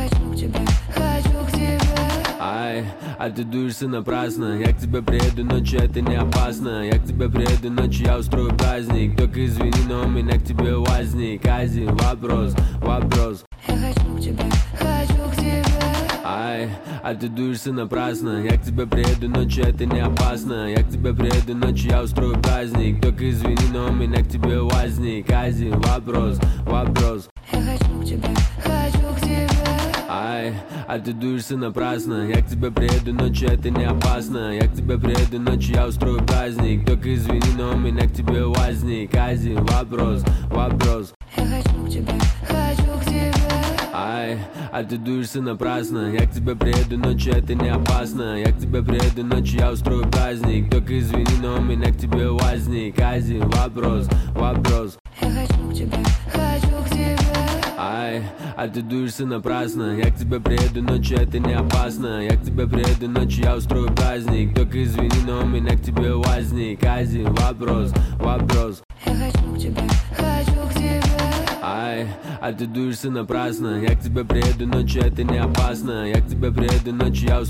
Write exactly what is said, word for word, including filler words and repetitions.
хочу к тебе, хочу к тебе. Ай, а ты дуешься напрасно. Я к тебе приеду ночью, это не опасно. Я к тебе приеду ночью, я устрою праздник. Только извини, но у меня к тебе возник один вопрос, вопрос. Я хочу к тебе, хочу к тебе. Ай, а ты дуешься напрасно. Я к тебе приеду ночью, это не опасно. Я к тебе приеду ночью, я устрою праздник. Только извини, но у меня к тебе возник один вопрос, вопрос. Я хочу к тебе, хочу к тебе. Ай, а ты дуешься напрасно. Я к тебе приеду ночью, это не опасно. Я к тебе приеду ночью, я устрою праздник. Только извини, но у меня к тебе возник один вопрос, вопрос. Я хочу к тебе, хочу к тебе. Ай, а ты дуешься напрасно. Я к тебе приеду ночью, это не опасно. Я к тебе приеду ночью, я устрою праздник. Только извини, но у меня к тебе возник один вопрос, вопрос. Я хочу к тебе, хочу к тебе. Ай, а ты дуешься напрасно. Я к тебе приеду ночью, это не опасно. Я к тебе приеду ночью, я устрою праздник. Только извини, но у меня к тебе возник один вопрос, вопрос. Я хочу к тебе, хочу к тебе. Ай, а ты дуешься напрасно. Я к тебе приеду ночью, это не опасно. Я к тебе приеду ночью, я устрою